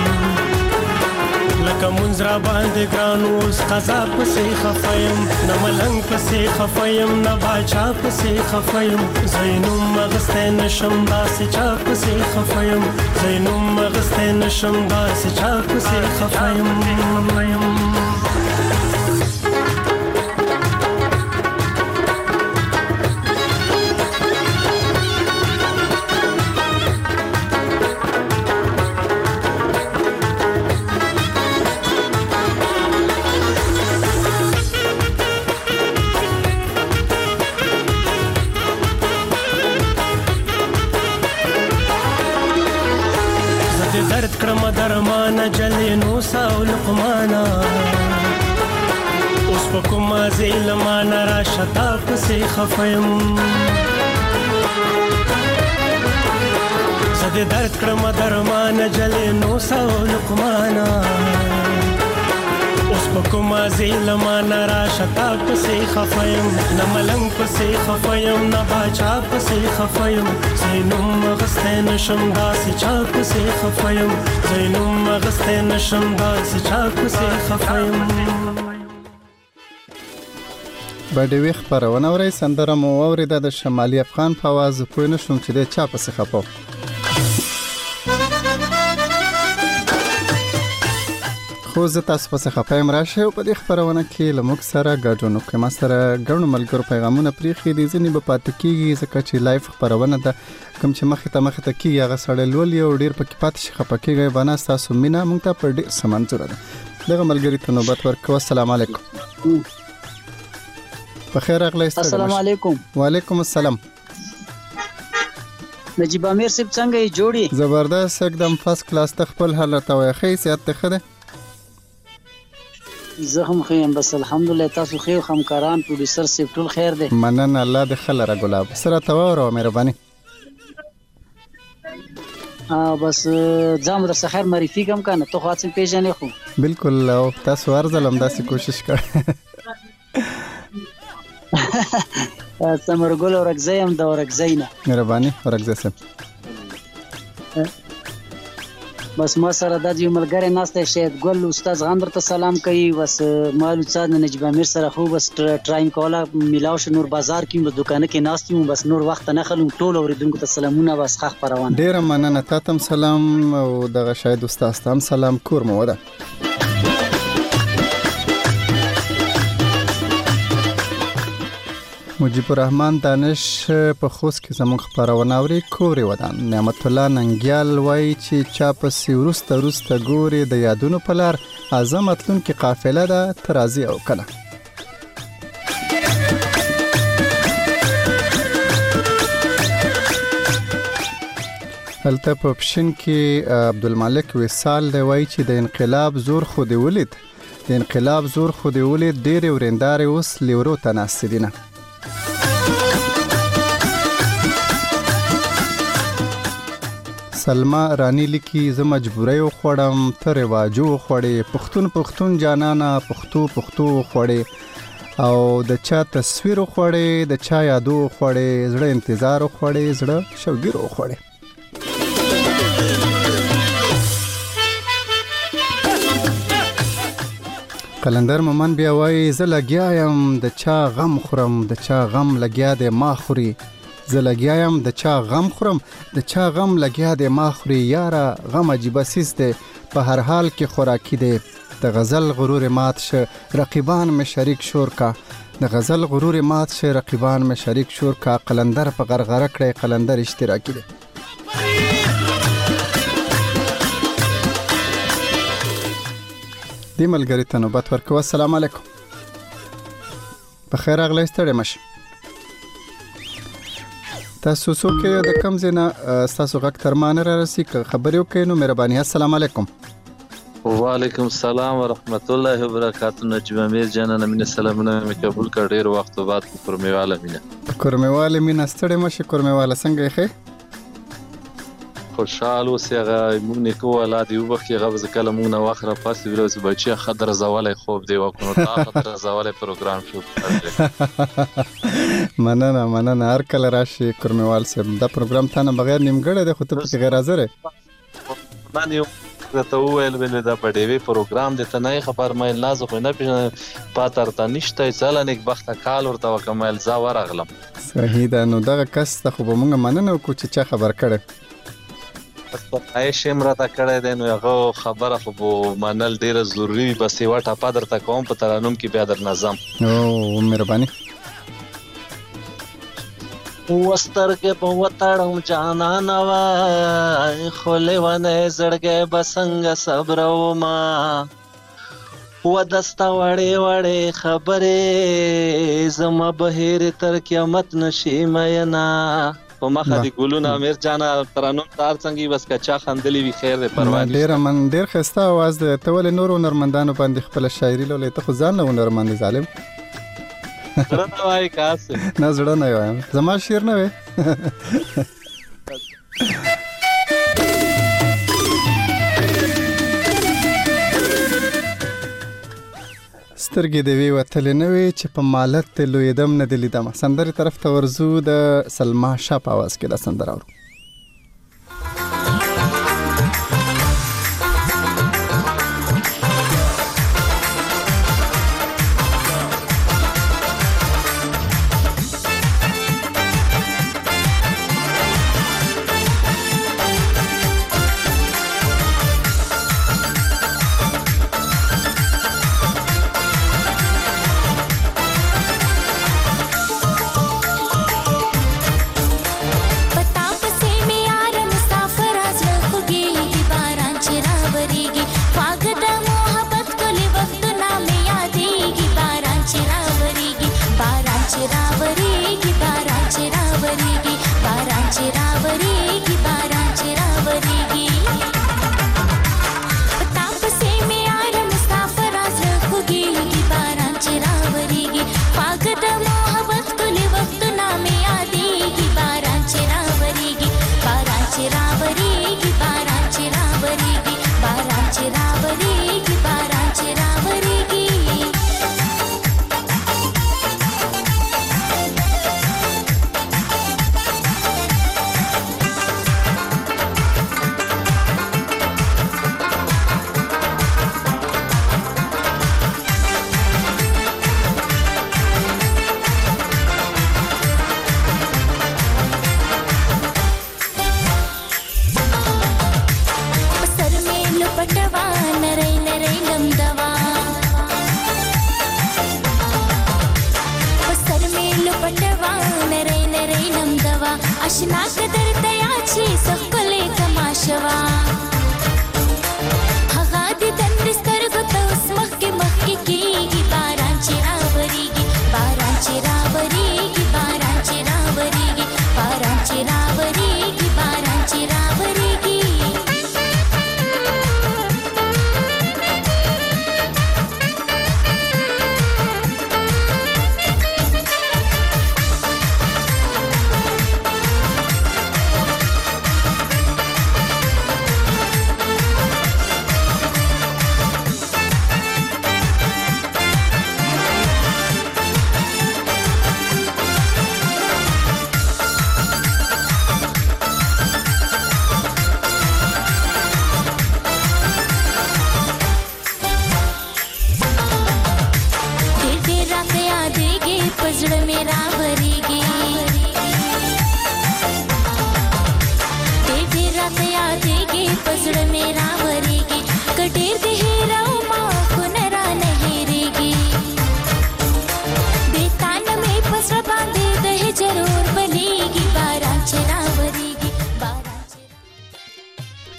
لکه منځه باندې ګرانو اوس قضا پسې خفایم نه ملنګ پسې خفایم نه باچا پسې خفایم زینوم مغسته نشم داسې چا پسې خفایم زینوم مغسته نشم داسې چا پسې خفایم درمانه جلینو ساو لقمانا اوس په کومه زیلمانه را شتا پسې خفایم زه دې درد کړم درمانه جلینو ساو لقمانا اوس په کومه زیلمانه را شتا پسې خفایم نه ملنګ پسې خفایم نه باچا پسې خفایم زینوم مغسته نشم داسې چا پسې خفایم زینوم مغسته نشم داسې چا پسې خفایم بډوي خبرونه اوري سندره مو اوریده د شمالي افغان په आवाज پوه نشم چې د چا پسې خپاو خو زه تاسو پسې خپایم راشه او په دې خبرونه کې لموږ سره ګډون کوم سره ګڼو ملګرو پیغامونه پریخي دي ځنی په پات کېږي ځکه چې لایف خبرونه ده کوم چې مخه ته کېږي هغه سره لول یو ډیر پکې پات شي خپکیږي بنا تاسو مینا مونږ ته پر ډیر سمانځره ده دغه ملګری ته نوبت ورکو السلام علیکم په خیر اغلی السلام علیکم وعلیکم السلام نجیب امیر صاحب څنګه یې جوړی زبردست एकदम فرست کلاس تخپل حالت او خې سیادت خده زخم خیم بس الحمدلله تاسو خیر همکاران پروډوسر صاحب ټول خیر دي مننه الله د خلره ګلاب سره تواور او مهرباني بس ځم در خیر معرفي کوم کنه ته خاص پیژنې خو بالکل او تاسو ورزلم داسې کوشش کړ سمرګل ورګزیم دا ورګزینه مهرباني ورګزسم بس ما سره د یو ملګری ناسته شهید ګل استاد غندر ته سلام کوي بس مال استاد نجیب امیر سره خو بس ټراین کولا ملاوش نور بازار کې د دکان کې ناستم بس نور وخت نه خلم ټول اوریدونکو ته سلامونه بس خخ پروانه ډیر مننه تاسو سلام او دغه شهید استاد تام سلام کور مو ده مجيب الرحمن دانش په خوست کې زموږ خبرونه اوري کوري ودان نعمت الله ننګیال وای چې چا په سیورسته ګوري د یادونو په لار اعظمتلون کې قافله ده ترازی او کله هلته په پښین کې عبدالمالک وصال دی وای چې د انقلاب زور خو دی ولید ډېر ورنداري اوس لیورو تناسیدنه سلمہ رانی لیکي زه مجبورې خوړم ته رواجو خوړې پښتون جانانا پښتو خوړې او د چا تصویر خوړې د چا یادو خوړې زړه انتظار خوړې زړه شوګیرو خوړې قلندر مومن بیا وایي زه لګیا یم د چا غم خورم د چا غم لګیا دی ما خوري زه لګیا یم د چا غم خورم د چا غم لګیا دی ما خوري یاره غم عجیبه سیز دی په هر حال کې خوراکي دی د غزل غرور مات شه رقیبان مې شریک شور کا د غزل غرور مات شه رقیبان مې شریک شور کا قلندر په غرغره کړی قلندر اشتراکي دی دی ملګری ته نوبت ورکوه. السلام علیکم. بخیر راغلی ستړی مشه. تاسو څوک یو د کوم ځای نه ستاسو غږ تر ما نه رارسي که خبرې وکړئ نو مهرباني. السلام علیکم. وعلیکم السلام ورحمت الله وبرکاته. نجیب امیر جانانه مینه سلامونه مې قبول کړ ډېر وخت بعد کورمیواله مینه کورمیواله مینه ستړی مشه. کورمیواله څنګه یې ښې خوشحال اوسې هغه موږ نیکه اولاد یو وخت هغه به کله موږ نه وخت راپاسې ویل بچي خضر زوالی خوب دی وکړو تا خضر زوالی پروګرام شو. مننه هر کله راشي کورمیوال صاحب. دا پروګرام تا نه بغیر نیمګړی دی خو ته پکې غیر حاضر یې. من یو ته وویل دا په ډیوي پروګرام دی ته نه خبر مې لازم خو نه پیژنم پاتر ته نشته چاله نیک بخته کال ورته وکمل زه ورغلم. صحیح ده. نو دغه کس ته خو به موږ مننه وکړو چې چا خبر کړی پای شم راته کړی دی نو هغه خبره خو به منل ډېره ضروري وي. بس یوه ټپه درته کوم په ترانوم کې بیا در نظم. او مهرباني. وسترګې په وتړم جانانه وای خو لیونی زړګی به څنګه صبرومه ودسته وړې وړې خبرې زما بهیرې تر قیامت نشي مینه په مخه دی ګلونه امیر جانا ترانوم تار څنګه بس کچا خندلی وی خیر دی پروا نه. ډیر خسته आवाज دی. ته ولې نور هنرمندانو باندې خپل شاعري لولې ته خو ځان نه هنرمند ظالم زړه نه وای کاس نه زړه نه وایم زما شعر نه وای. سترګې د وی وتلې نه وي چې په مالت ته لویدم نه د لیدمه. سندرې طرف ته ورځو. د سلما شاه په اواز کې دا سندره اورو.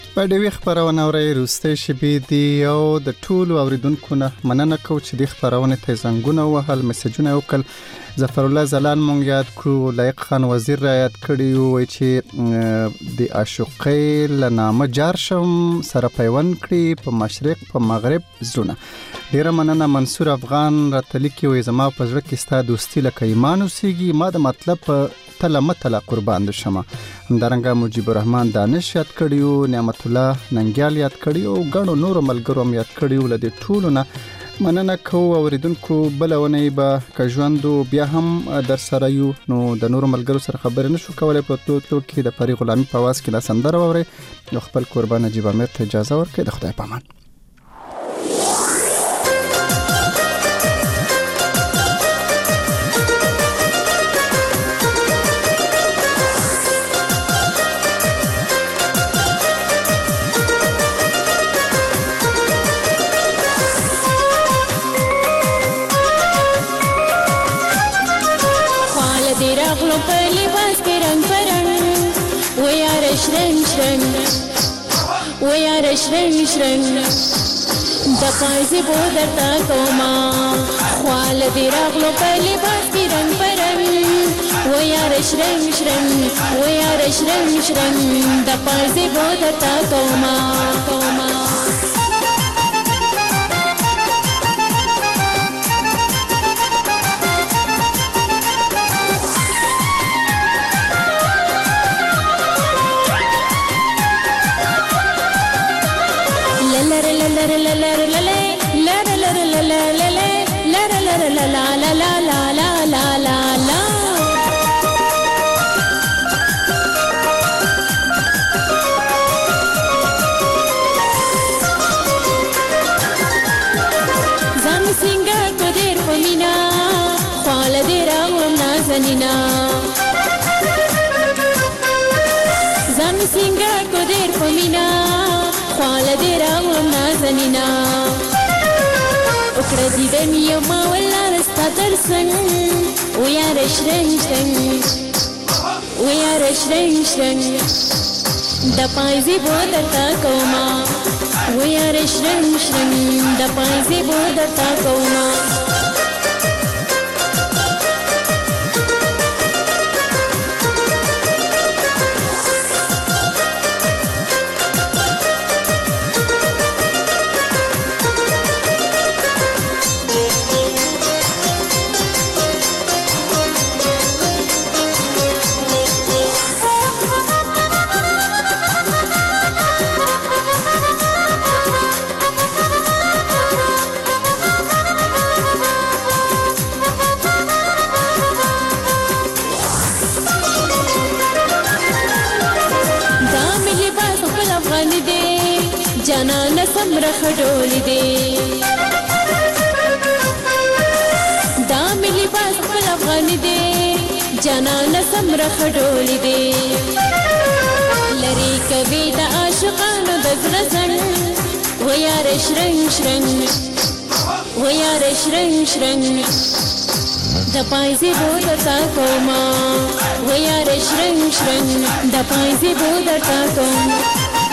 په دې خبرونه اوري روسته شبي دی او د ټولو اوریدونکو نه مننه کوم چې د خبرونه ته زنګونه وهل میسجونه وکړ. ظفر الله زلال مونږ یاد کړو، لایق خان وزیر را یاد کړی وای چې د عاشقۍ لنامه جار شم سره پیوند کړی په مشرق په مغرب زونه. ډیره مننه منصور افغان را تلیکي وای زما په ځړ کې ستا دوستي لکه ایمان اوسېږي، ما د مطلب تله متله قربان د شمه. همدارنګه مجيب الرحمن دانش یاد کړیو، نعمت الله ننګیال یاد کړیو، غنو نور ملګرو هم یاد کړیو. لدې ټولو نه مننه کوم اوریدونکو. بلونه به کژوندو بیا هم در سره یو نو د نور ملګرو سره خبرې نشو کولای په ټولو کې د پری غلامي په واس کې لا سندره ووري. یو خپل قربان نجیب امیر ته اجازه ورکړئ. د خدای په امان. شرنگ شرنگ د پایزی بودر تا کوما خوال دی راغلو پلی باز کی رنگ پرنگ و یار شرنگ شرنگ و یار شرنگ شرنگ د پایزی بودر تا کوما زم سنگار کو دیر پمینا خوال دیر آغلم نازنینا اکڑا دیدن یو ما والله رستا ترسن و یار شرنگ شرنگ و یار شرنگ شرنگ دا پایزی بودر تا کوما و یار شرنگ شرنگ دا پایزی بودر تا کوما جانان سمر خډول دی دا ملي باز خپل افغان دی جانان سمر خډول دی لری کوي د عاشقانو د زړه و یار شرنګ شرنګ و یار شرنګ شرنګ د پایزي بودر تا کوما و یار شرنګ شرنګ د پایزي بودر تا کوما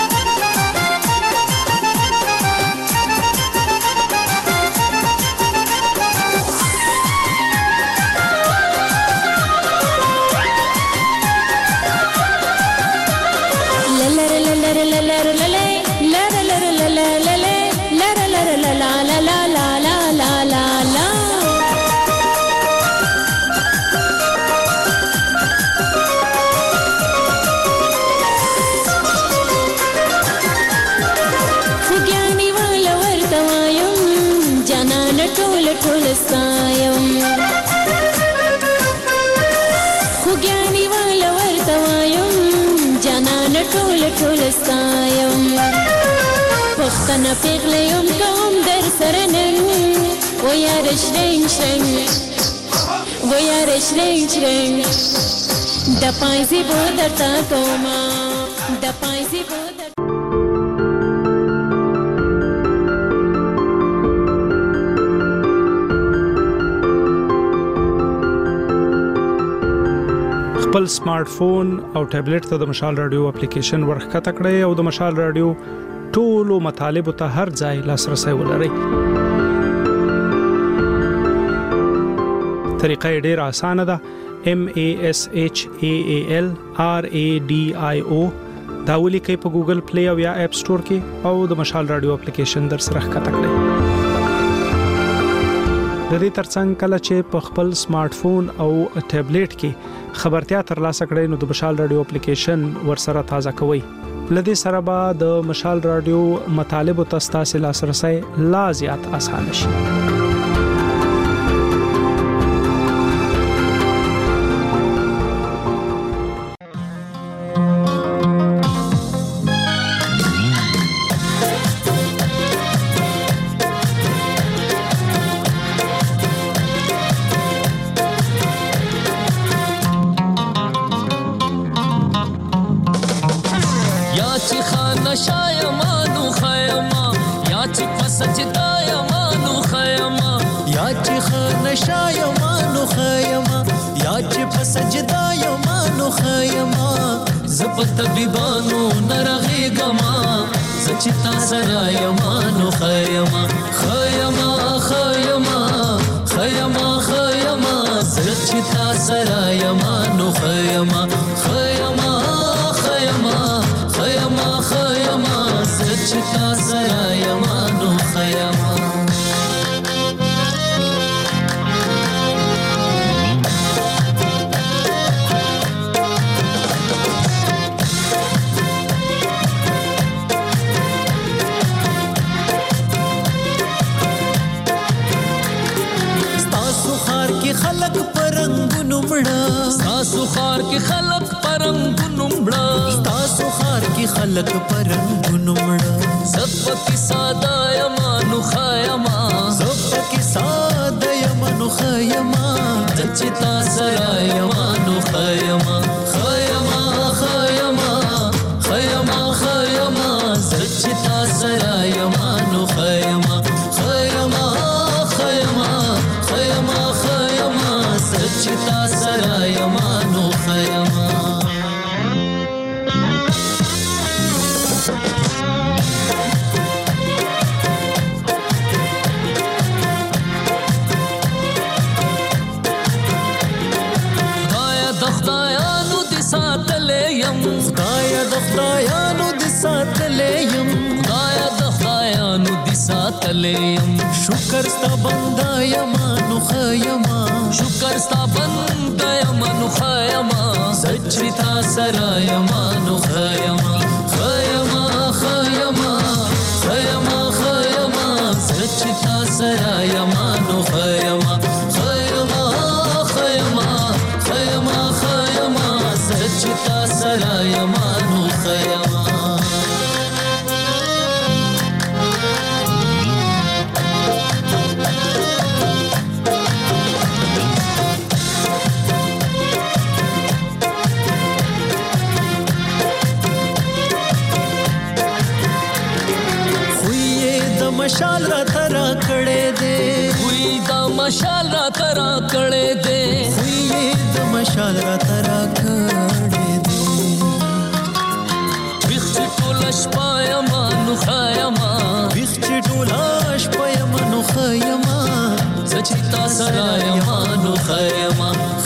پختنه پیغله یم کوم در سره نن و یار شرنگ شرنگ و یار شرنگ شرنگ د پایزی بودر تا کوما د پایزی بودر خپل سمارټ فون او ټابلیټ ته د مشال رادیو اپلیکیشن ورخکته کړئ او د مشال رادیو ټولو مطالب ته هر ځای لاسرسي ولرئ. طریقه ډېر اسانه ده. MASHAALRADIO دا ولیکئ په ګوګل پلی او یا اپ سٹور کې او د مشال رادیو اپلیکیشن در سره ښکته کړئ. د دې ترڅنګ کله چې په خپل سمارټ فون او ټابلیټ کې خبرتیا ترلاسه کړئ نو د مشال رادیو اپلیکیشن ورسره تازه کوئ. لدې سره به د مشال رادیو مطالب او تاسو لاسرسي لا زیات اسانه شي. طبيبانو نرغيغما زچتا سرايمانو خيما خيما خيما خيما خيما زچتا سرايمانو خيما خيما خيما خيما خيما زچتا سرايمانو خيما ستاسو خار کې خلق پرنګونو مړه ستاسو خار کې خلق پرنګونو مړه زپکی ساده یمانو خایما زپکی ساده یمانو خایما دچتا سره یمانو خایما خایما خایما خایما خایما دچتا سره یمانو خایما خایما خایما خایما خایما دچتا سره یمانو خایما شکر ستا بندا یمانو خیما شکر ستا بندا یمانو خیما سچتا سرا یمانو خیما خیما خیما خیما خیما سچتا سرا یمانو خیما خیما خیما خیما خیما سچتا سرا یمانو خیما مشال را ترا کړه دے وی دا مشال را ترا کړه دے وی دا مشال را ترا کړه دے وخت ټولش پایما نو خایما وخت ټولش پایما نو خایما سچتا سرا یما نو خایما